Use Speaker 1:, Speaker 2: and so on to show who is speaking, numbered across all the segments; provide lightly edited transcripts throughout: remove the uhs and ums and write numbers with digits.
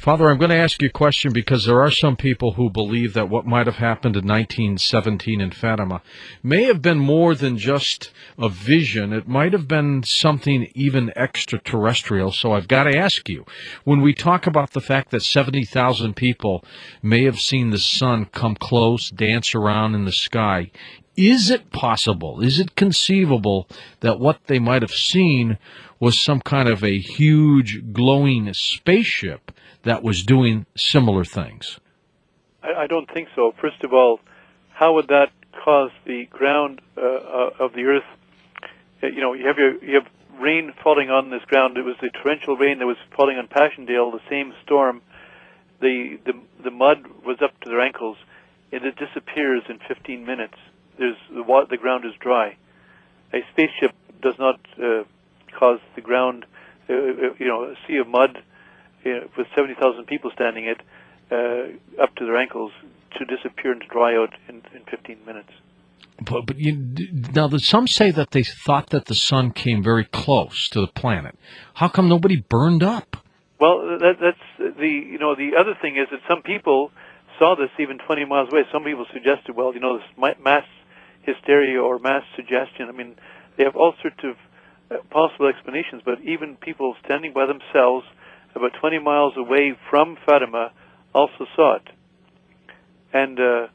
Speaker 1: Father, I'm going to ask you a question because there are some people who believe that what might have happened in 1917 in Fatima may have been more than just a vision. It might have been something even extraterrestrial. So I've got to ask you, when we talk about the fact that 70,000 people may have seen the sun come close, dance around in the sky, is it possible, is it conceivable that what they might have seen was some kind of a huge glowing spaceship that was doing similar things?
Speaker 2: I don't think so. First of all, how would that cause the ground of the Earth? You have rain falling on this ground. It was the torrential rain that was falling on Passchendaele, the same storm. The mud was up to their ankles, and it disappears in 15 minutes. The ground is dry. A spaceship does not cause the ground, a sea of mud with 70,000 people standing it up to their ankles to disappear and to dry out in 15 minutes.
Speaker 1: Now, some say that they thought that the sun came very close to the planet. How come nobody burned up?
Speaker 2: Well, that's the other thing is that some people saw this even 20 miles away. Some people suggested, this mass hysteria or mass suggestion. I mean, they have all sorts of possible explanations, but even people standing by themselves about 20 miles away from Fatima also saw it. And there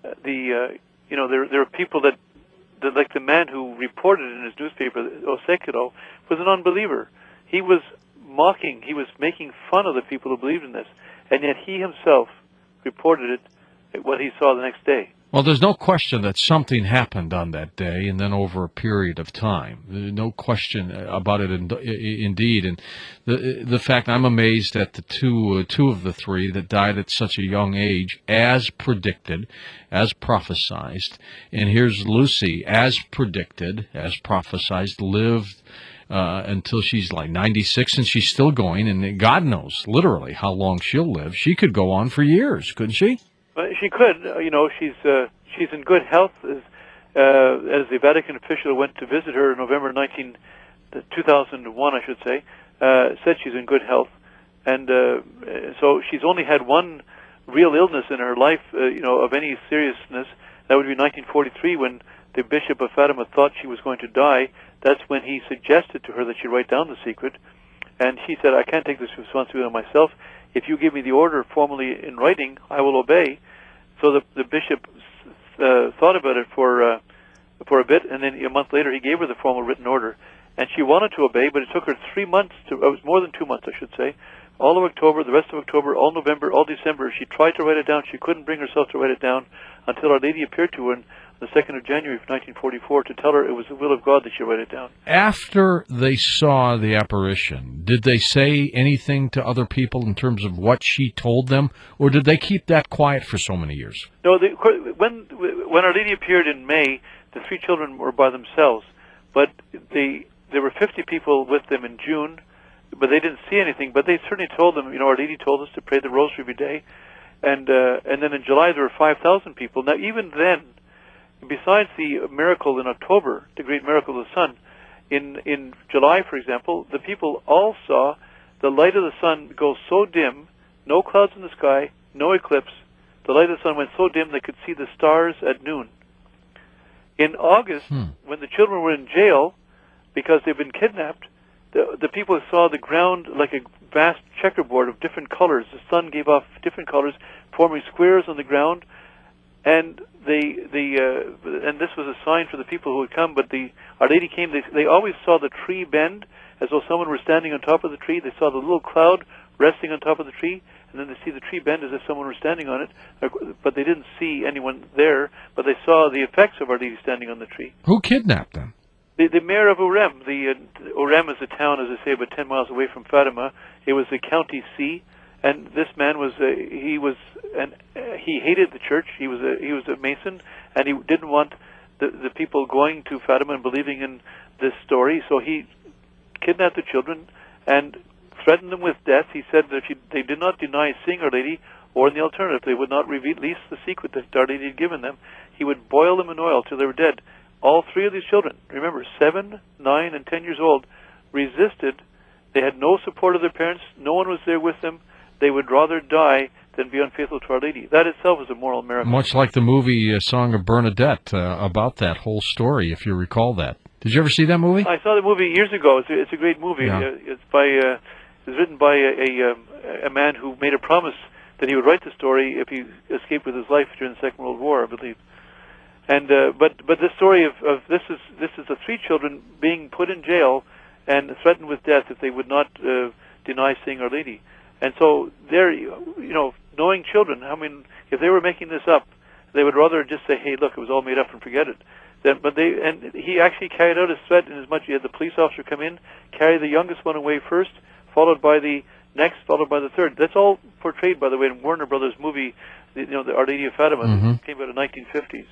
Speaker 2: are people that like the man who reported in his newspaper, Osekiro, was an unbeliever. He was mocking, he was making fun of the people who believed in this, and yet he himself reported what he saw the next day.
Speaker 1: Well, there's no question that something happened on that day and then over a period of time. There's no question about it indeed. And the fact, I'm amazed at the two of the three that died at such a young age, as predicted, as prophesized. And here's Lucy, as predicted, as prophesized, lived until she's like 96, and she's still going, and God knows literally how long she'll live. She could go on for years, couldn't she?
Speaker 2: She could. She's in good health. As the Vatican official went to visit her in November 2001, I should say, said she's in good health, and so she's only had one real illness in her life, of any seriousness. That would be 1943, when the Bishop of Fatima thought she was going to die. That's when he suggested to her that she write down the secret, and she said, "I can't take this responsibility on myself. If you give me the order formally in writing, I will obey." So the bishop thought about it for a bit, and then a month later he gave her the formal written order. And she wanted to obey, but it took her 3 months it was more than 2 months, I should say. All of October, the rest of October, all November, all December, she tried to write it down. She couldn't bring herself to write it down until Our Lady appeared to her on the 2nd of January of 1944 to tell her it was the will of God that she write it down.
Speaker 1: After they saw the apparition, did they say anything to other people in terms of what she told them, or did they keep that quiet for so many years?
Speaker 2: No, when Our Lady appeared in May, the three children were by themselves, but there were 50 people with them in June, but they didn't see anything. But they certainly told them, Our Lady told us to pray the Rosary every day, and then in July there were 5,000 people. Now, even then, besides the miracle in October, the great miracle of the sun, in July, for example, the people all saw the light of the sun go so dim, no clouds in the sky, no eclipse. The light of the sun went so dim they could see the stars at noon. In August, when the children were in jail because they'd been kidnapped, the people saw the ground like a vast checkerboard of different colors. The sun gave off different colors, forming squares on the ground, and and this was a sign for the people who would come. But Our Lady came. They always saw the tree bend as though someone were standing on top of the tree. They saw the little cloud resting on top of the tree, and then they see the tree bend as if someone were standing on it. But they didn't see anyone there. But they saw the effects of Our Lady standing on the tree.
Speaker 1: Who kidnapped them?
Speaker 2: The mayor of Urem. Urem is a town, as I say, about 10 miles away from Fatima. It was the county seat. And this man he hated the church. He was a Mason, and he didn't want the people going to Fatima and believing in this story. So he kidnapped the children and threatened them with death. He said that if they did not deny seeing Our Lady, or in the alternative, they would not release the secret that Our Lady had given them, he would boil them in oil till they were dead. All three of these children, remember, 7, 9, and 10 years old, resisted. They had no support of their parents. No one was there with them. they would rather die than be unfaithful to Our Lady. That itself is a moral miracle.
Speaker 1: Much like the movie Song of Bernadette, about that whole story, if you recall that. Did you ever see that movie?
Speaker 2: I saw the movie years ago. It's a great movie.
Speaker 1: Yeah.
Speaker 2: It's written by a man who made a promise that he would write the story if he escaped with his life during the Second World War, I believe. And but the story of this is the three children being put in jail and threatened with death if they would not deny seeing Our Lady. And so they're, knowing children, I mean, if they were making this up, they would rather just say, "Hey, look, it was all made up and forget it." And he actually carried out his threat in as much he had the police officer come in, carry the youngest one away first, followed by the next, followed by the third. That's all portrayed, by the way, in Warner Brothers movie, the Our Lady of Fatima, that came out in the 1950s.